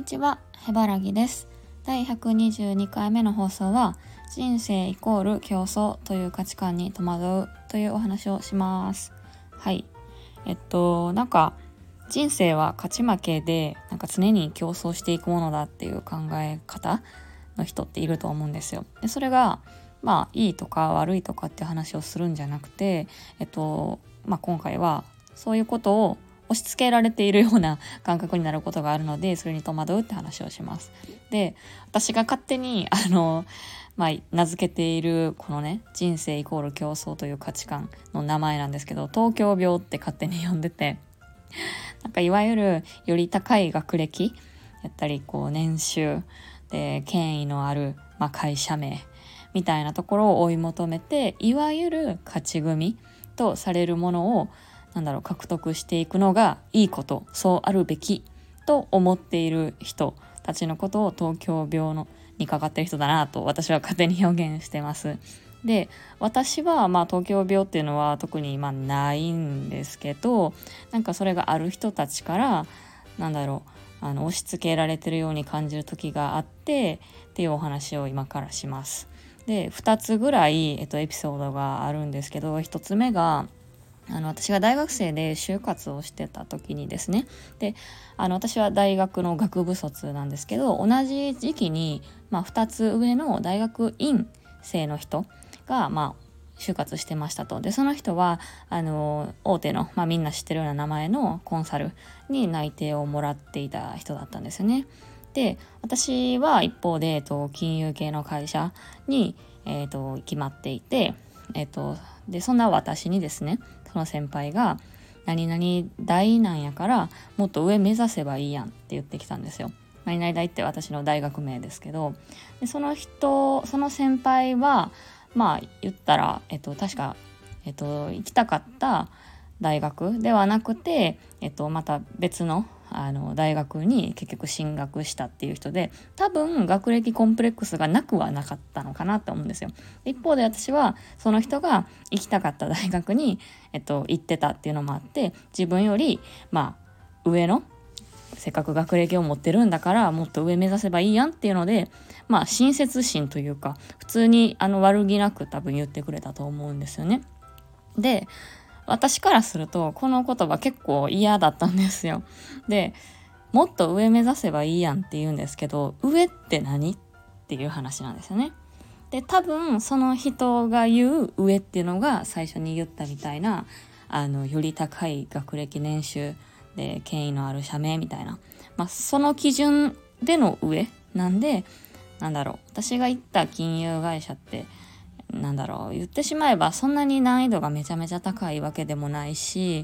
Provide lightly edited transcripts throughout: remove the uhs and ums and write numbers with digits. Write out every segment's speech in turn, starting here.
にちは、へばらぎです。第122回目の放送は、人生イコール競争という価値観に戸惑うというお話をします。はい。人生は勝ち負けで、常に競争していくものだっていう考え方の人っていると思うんですよ。で、それがいいとか悪いとかっていう話をするんじゃなくて、今回はそういうことを押し付けられているような感覚になることがあるので、それに戸惑うって話をします。で、私が勝手に名付けているこのね、人生イコール競争という価値観の名前なんですけど、東京病って勝手に呼んでて、いわゆるより高い学歴やったり、年収で権威のある、会社名みたいなところを追い求めて、いわゆる勝ち組とされるものを獲得していくのがいいこと、そうあるべきと思っている人たちのことを東京病にかかっている人だなと私は勝手に表現してます。で、私は東京病っていうのは特にないんですけど、それがある人たちから押し付けられてるように感じる時があってっていうお話を今からします。で、2つぐらい、エピソードがあるんですけど、1つ目が私が大学生で就活をしてた時にですね。で、私は大学の学部卒なんですけど、同じ時期に、2つ上の大学院生の人が就活してましたと。で、その人は大手の、みんな知ってるような名前のコンサルに内定をもらっていた人だったんですよね。で、私は一方で、金融系の会社に、決まっていて、でそんな私にですね、その先輩が何々大なんやからもっと上目指せばいいやんって言ってきたんですよ。何々大って私の大学名ですけど、でその先輩は言ったら、確か、行きたかった大学ではなくて、また別の大学に結局進学したっていう人で、多分学歴コンプレックスがなくはなかったのかなと思うんですよ。一方で私はその人が行きたかった大学に、行ってたっていうのもあって、自分より上の、せっかく学歴を持ってるんだからもっと上目指せばいいやんっていうので、親切心というか普通に悪気なく多分言ってくれたと思うんですよね。で、私からするとこの言葉結構嫌だったんですよ。で、もっと上目指せばいいやんって言うんですけど、上って何っていう話なんですよね。で、多分その人が言う上っていうのが最初に言ったみたいなより高い学歴年収で権威のある社名みたいな、その基準での上なんで、私が行った金融会社って言ってしまえばそんなに難易度がめちゃめちゃ高いわけでもないし、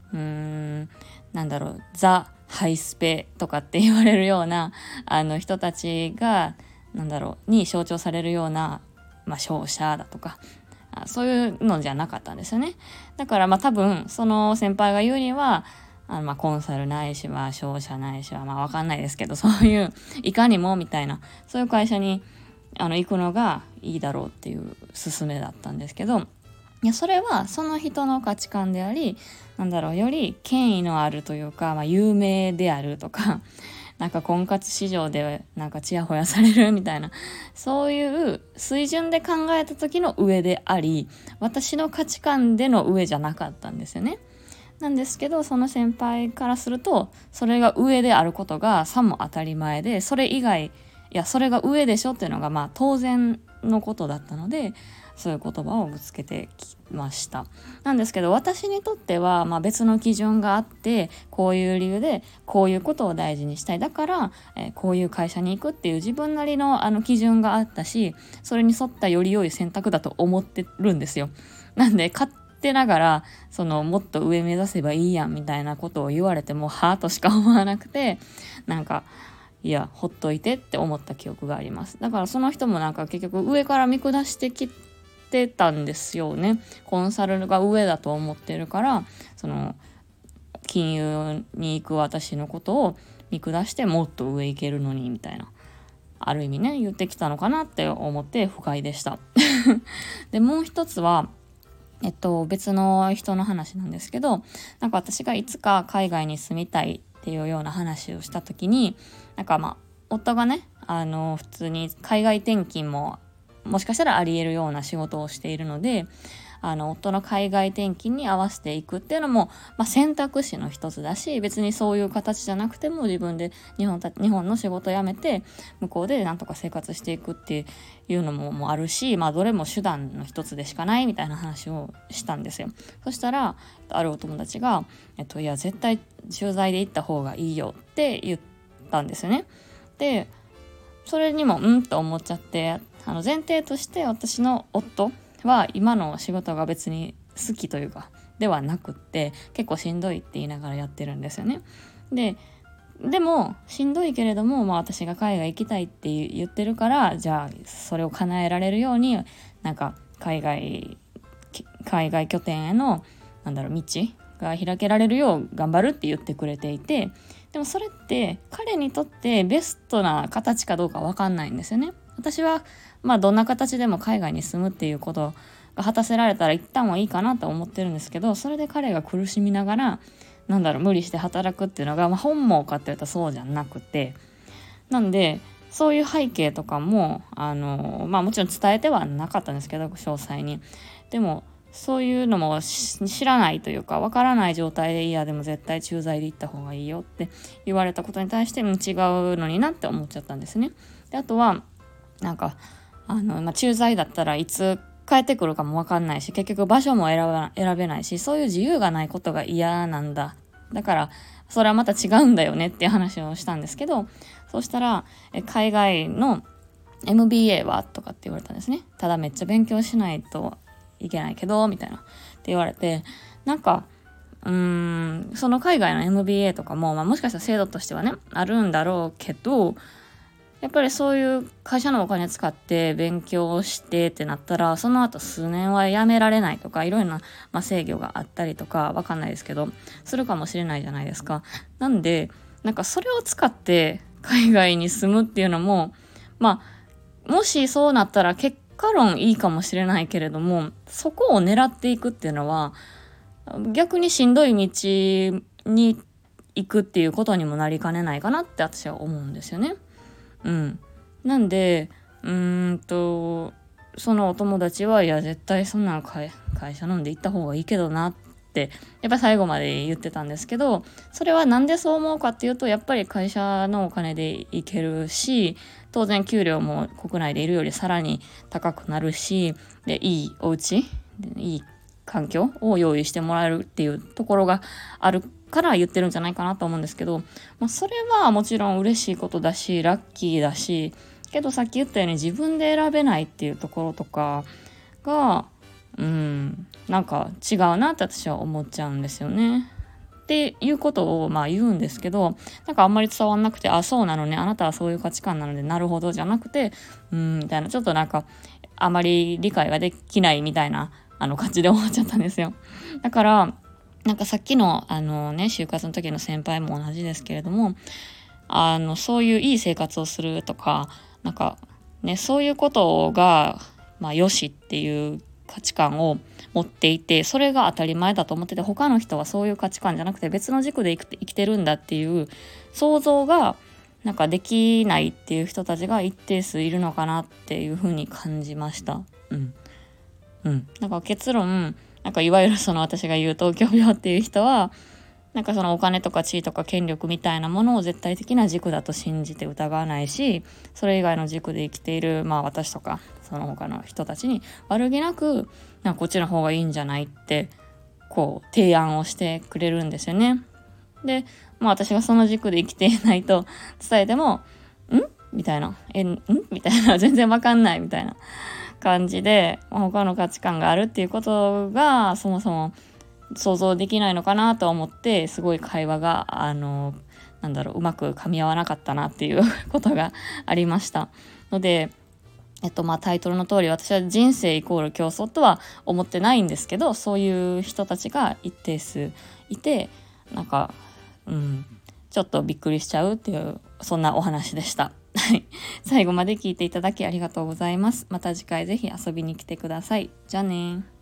ザ・ハイスペとかって言われるような人たちがに象徴されるような、商社だとかそういうのじゃなかったんですよね。だから多分その先輩が言うにはコンサルないしは商社ないしは分かんないですけど、そういういかにもみたいなそういう会社に行くのがいいだろうっていう勧めだったんですけど、いや、それはその人の価値観であり、より権威のあるというか、有名であるとか婚活市場でチヤホヤされるみたいな、そういう水準で考えた時の上であり、私の価値観での上じゃなかったんですよね。なんですけど、その先輩からするとそれが上であることがさも当たり前で、それ以外、それが上でしょっていうのが当然のことだったので、そういう言葉をぶつけてきました。なんですけど、私にとっては別の基準があって、こういう理由でこういうことを大事にしたい、だから、こういう会社に行くっていう自分なりの基準があったし、それに沿ったより良い選択だと思ってるんですよ。なんで勝手ながらもっと上目指せばいいやんみたいなことを言われてもはぁとしか思わなくて、いやほっといてって思った記憶があります。だからその人も結局上から見下してきてたんですよね。コンサルが上だと思ってるから、金融に行く私のことを見下してもっと上行けるのにみたいな、ある意味ね言ってきたのかなって思って不快でしたで、もう一つは別の人の話なんですけど、私がいつか海外に住みたいっていうような話をした時に、なんか夫がね普通に海外転勤ももしかしたらあり得るような仕事をしているので、夫の海外転勤に合わせていくっていうのも、選択肢の一つだし、別にそういう形じゃなくても自分で日本の仕事を辞めて向こうでなんとか生活していくっていうのもあるし、どれも手段の一つでしかないみたいな話をしたんですよ。そしたらあるお友達が、いや絶対駐在で行った方がいいよって言ったんですよね。でそれにもと思っちゃって、前提として私の夫は今の仕事が別に好きというかではなくって、結構しんどいって言いながらやってるんですよね。でもしんどいけれども、私が海外行きたいって言ってるから、じゃあそれを叶えられるようになんか海外拠点への道が開けられるよう頑張るって言ってくれていて、でもそれって彼にとってベストな形かどうか分かんないんですよね。私はどんな形でも海外に住むっていうことが果たせられたら一旦はいいかなと思ってるんですけど、それで彼が苦しみながら無理して働くっていうのが、本望かって言ったらそうじゃなくて、なんでそういう背景とかももちろん伝えてはなかったんですけど、詳細に。でもそういうのも知らないというか、わからない状態で、いやでも絶対駐在で行った方がいいよって言われたことに対して違うのになって思っちゃったんですね。であとは駐在だったらいつ帰ってくるかもわかんないし、結局場所も選べないし、そういう自由がないことが嫌なんだ。だからそれはまた違うんだよねっていう話をしたんですけど、そうしたら海外の MBA はとかって言われたんですね。ただめっちゃ勉強しないといけないけどみたいなって言われて、その海外の MBA とかも、もしかしたら制度としてはねあるんだろうけど、やっぱりそういう会社のお金使って勉強してってなったら、その後数年は辞められないとか、いろいろな、制御があったりとかわかんないですけどするかもしれないじゃないですか。なんでそれを使って海外に住むっていうのも、もしそうなったら結果論いいかもしれないけれども、そこを狙っていくっていうのは逆にしんどい道に行くっていうことにもなりかねないかなって私は思うんですよね。なんでそのお友達は、いや絶対そんな会社飲んで行った方がいいけどなってやっぱ最後まで言ってたんですけど、それはなんでそう思うかっていうと、やっぱり会社のお金で行けるし、当然給料も国内でいるよりさらに高くなるし、でいいお家でいい環境を用意してもらえるっていうところがあるから言ってるんじゃないかなと思うんですけど、それはもちろん嬉しいことだしラッキーだし、けどさっき言ったように自分で選べないっていうところとかがなんか違うなって私は思っちゃうんですよね。っていうことを言うんですけど、あんまり伝わんなくて、そうなのね、あなたはそういう価値観なのでなるほどじゃなくて、みたいな、ちょっとあまり理解ができないみたいな感じで思っちゃったんですよ。だからさっきの就活の時の先輩も同じですけれども、そういういい生活をするとかそういうことが良しっていう価値観を持っていて、それが当たり前だと思ってて、他の人はそういう価値観じゃなくて別の軸で生きてるんだっていう想像ができないっていう人たちが一定数いるのかなっていうふうに感じました。結論いわゆる私が言う東京病っていう人はそのお金とか地位とか権力みたいなものを絶対的な軸だと信じて疑わないし、それ以外の軸で生きている私とかその他の人たちに悪気なくこっちの方がいいんじゃないって提案をしてくれるんですよね。で私がその軸で生きていないと伝えてもみたいなみたいな全然わかんないみたいな感じで、他の価値観があるっていうことがそもそも想像できないのかなと思って、すごい会話がうまく噛み合わなかったなっていうことがありましたので、タイトルの通り私は人生イコール競争とは思ってないんですけど、そういう人たちが一定数いてちょっとびっくりしちゃうっていう、そんなお話でした。最後まで聞いていただきありがとうございます。また次回ぜひ遊びに来てください。じゃあね。